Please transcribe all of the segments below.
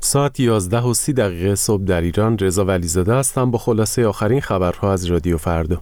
ساعت 11:30 صبح در ایران. رضا ولیزاده هستم با خلاصه آخرین خبرها از رادیو فردا.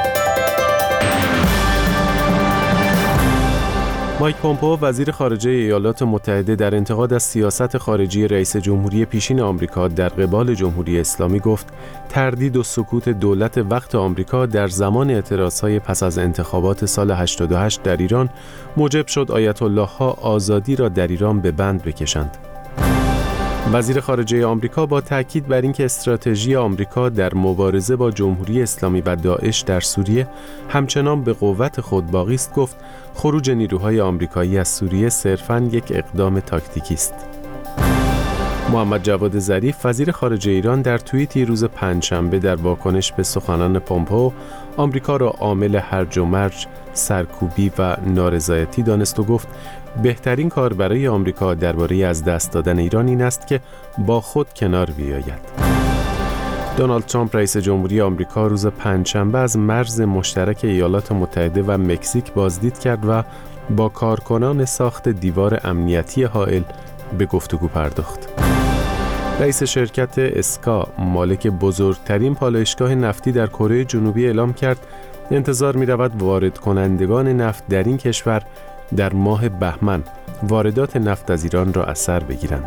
مایک پومپئو وزیر خارجه ایالات متحده در انتقاد از سیاست خارجی رئیس جمهوری پیشین آمریکا در قبال جمهوری اسلامی گفت تردید و سکوت دولت وقت آمریکا در زمان اعتراضهای پس از انتخابات سال 88 در ایران موجب شد آیت الله ها آزادی را در ایران به بند بکشند. وزیر خارجه آمریکا با تاکید بر اینکه استراتژی آمریکا در مبارزه با جمهوری اسلامی و داعش در سوریه همچنان به قوت خود باقی است گفت خروج نیروهای آمریکایی از سوریه صرفاً یک اقدام تاکتیکی است. محمد جواد ظریف وزیر خارجه ایران در توییتی روز پنجشنبه در واکنش به سخنان پومپئو آمریکا را عامل هرج و مرج، سرکوبی و نارضایتی دانست و گفت بهترین کار برای آمریکا درباره از دست دادن ایران این است که با خود کنار بیاید. دونالد ترامپ رئیس جمهوری آمریکا روز پنجشنبه از مرز مشترک ایالات متحده و مکزیک بازدید کرد و با کارکنان ساخت دیوار امنیتی حائل به گفتگو پرداخت. رئیس شرکت اسکا مالک بزرگترین پالایشگاه نفتی در کره جنوبی اعلام کرد انتظار می رود وارد کنندگان نفت در این کشور در ماه بهمن واردات نفت از ایران را از سر بگیرند.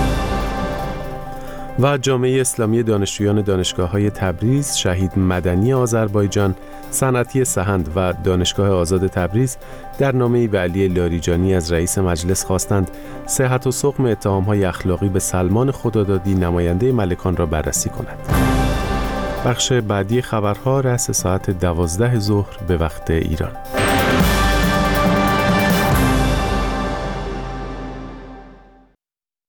و جامعه اسلامی دانشجویان دانشگاه‌های تبریز، شهید مدنی آذربایجان، صنعتی سهند و دانشگاه آزاد تبریز در نامه‌ای به علی لاریجانی از رئیس مجلس خواستند صحت و سقم اتهام‌های اخلاقی به سلمان خدادادی نماینده ملکان را بررسی کند. بخش بعدی خبرها رأس ساعت 12 ظهر به وقت ایران.